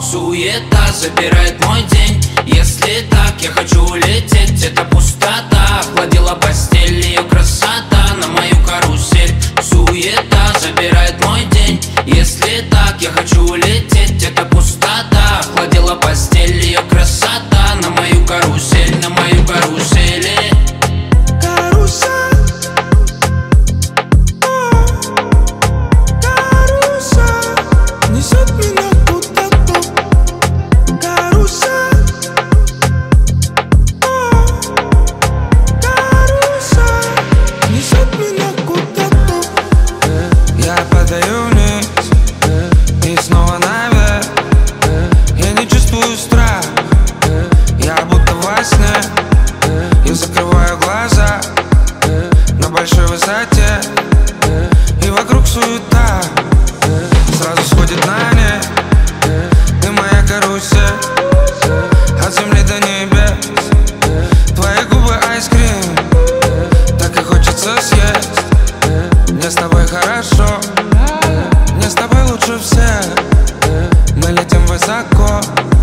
Суета забирает мой день. Если так, я хочу улететь. Это пустота охладила постель, ее красота на мою карусель. Суета забирает мой день. Если так, я хочу улететь. Это пустота охладила постель, ее красота на мою карусель, на мою карусель. Я закрываю глаза на большой высоте, и вокруг суета сразу сходит на нет. Ты моя карусель, от земли до небес. Твои губы айскрим, так и хочется съесть. Мне с тобой хорошо, мне с тобой лучше всех. Мы летим высоко,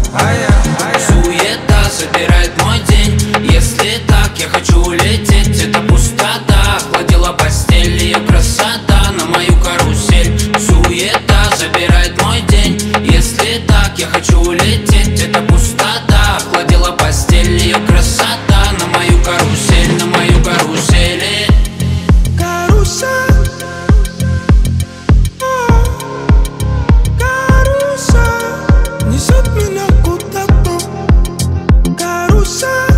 Суета забирает мой день. Если так, я хочу улететь. Это пустота охладила постель, ее красота на мою карусель. Суета забирает мой день. Если так, я хочу улететь. Это пустота охладила постель, ее красота на мою карусель, на мою карусель. Несет меня куда-то, карусель.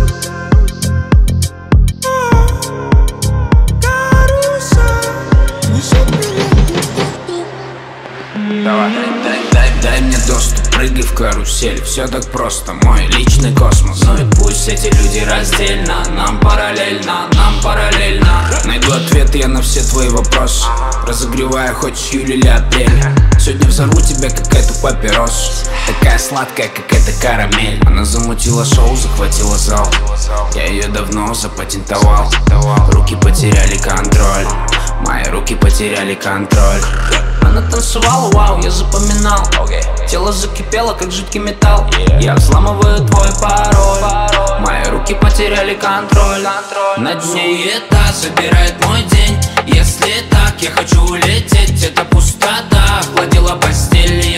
Несет меня куда-то. Давай, дай мне доступ, прыгай в карусель. Все так просто, мой личный космос. Ну и пусть эти люди раздельно, нам параллельно, нам параллельно. Найду ответы я на все твои вопросы, разогревая хоть с июля или апреля. Сегодня взорву тебя, как эту папиросу. Такая сладкая, как эта карамель. Она замутила шоу, захватила зал. Я ее давно запатентовал. Руки потеряли контроль, мои руки потеряли контроль. Она танцевала, вау, я запоминал. Тело закипело, как жидкий металл. Я взламываю твой пароль, мои руки потеряли контроль над ней. Суета забирает мой день. Если так, я хочу улететь. Это пустота охладила постель,